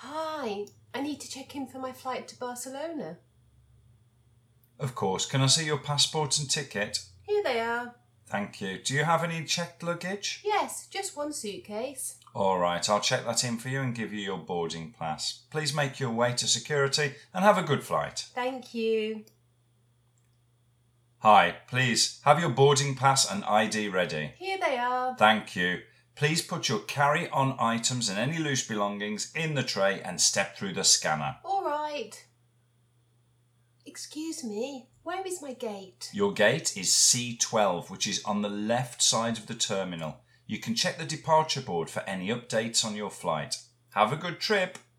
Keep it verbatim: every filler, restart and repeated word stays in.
Hi, I need to check in for my flight to Barcelona. Of course. Can I see your passport and ticket? Here they are. Thank you. Do you have any checked luggage? Yes, just one suitcase. All right, I'll check that in for you and give you your boarding pass. Please make your way to security and have a good flight. Thank you. Hi, please have your boarding pass and I D ready. Here they are. Thank you. Please put your carry-on items and any loose belongings in the tray and step through the scanner. All right. Excuse me, where is my gate? Your gate is C twelve, which is on the left side of the terminal. You can check the departure board for any updates on your flight. Have a good trip.